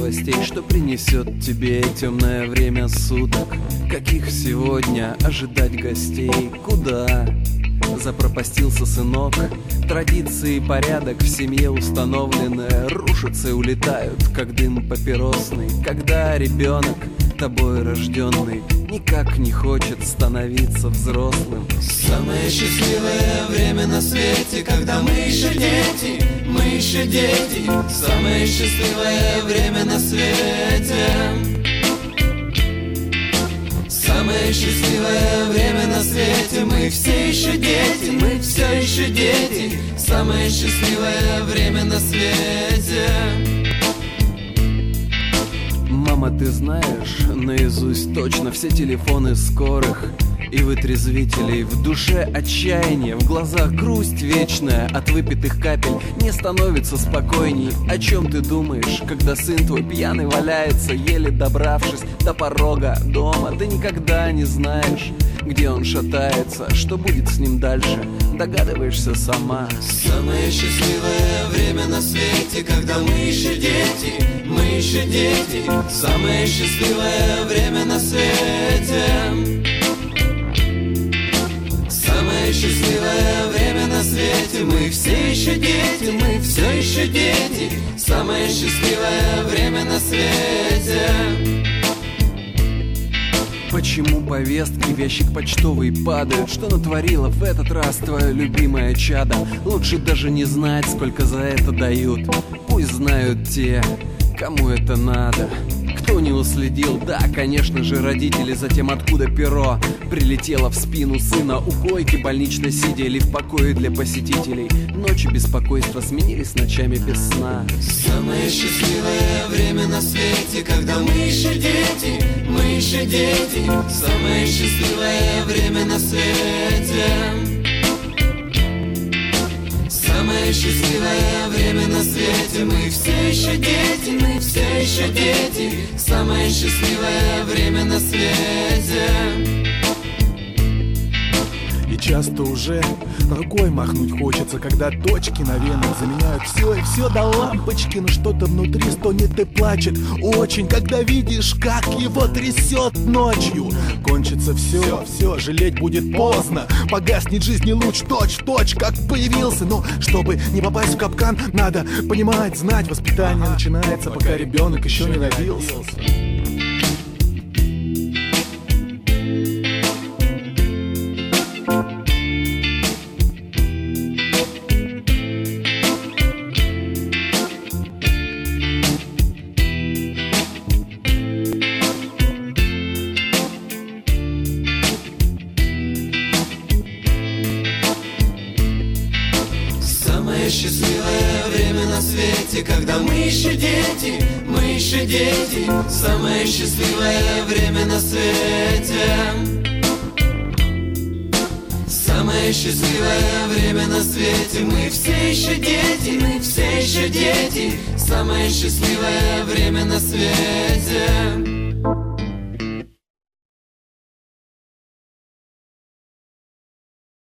новостей, что принесет тебе темное время суток. Каких сегодня ожидать гостей? Куда запропастился сынок? Традиции и порядок в семье установлены рушатся и улетают, как дым папиросный. Когда ребенок, тобой рожденный, никак не хочет становиться взрослым. Самое счастливое время на свете, когда мы еще дети, мы еще дети. Самое счастливое время на свете. Самое счастливое время на свете, мы все еще дети, мы все еще дети. Самое счастливое время на свете. Мама, ты знаешь наизусть точно все телефоны скорых и вытрезвителей. В душе отчаяние, в глазах грусть вечная. От выпитых капель не становится спокойней. О чем ты думаешь, когда сын твой пьяный валяется, еле добравшись до порога дома? Ты никогда не знаешь, где он шатается, что будет с ним дальше, догадываешься сама. Самое счастливое время на свете, когда мы еще дети, мы еще дети. Самое счастливое время на свете. Самое счастливое время на свете, мы все еще дети, мы все еще дети. Самое счастливое время на свете. Почему повестки в ящик почтовый падают? Что натворила в этот раз твоя любимая чада? Лучше даже не знать, сколько за это дают. Пусть знают те, кому это надо. Кто не уследил? Да, конечно же, родители. Затем откуда перо прилетело в спину сына? У койки больничной сидя или в покое для посетителей? Ночи беспокойства сменились ночами без сна. Самое счастливое время на свете, когда мы еще дети, мы еще дети. Самое счастливое время на свете. Самое счастливое время на свете, мы все еще дети, мы все еще дети. Самое счастливое время на свете. И часто уже рукой махнуть хочется, когда точки на венах заменяют все и все до лампочки. Но что-то внутри стонет и плачет очень, когда видишь, как его трясет ночью. Кончится все, жалеть будет поздно. Погаснет жизни луч точь-в-точь, как появился. Но чтобы не попасть в капкан, надо понимать, знать. Воспитание начинается, пока ребенок еще не родился. Самое счастливое время на свете, когда мы еще дети, мы еще дети. Самое счастливое время на свете. Самое счастливое время на свете, мы все еще дети, мы все еще дети. Самое счастливое время на свете.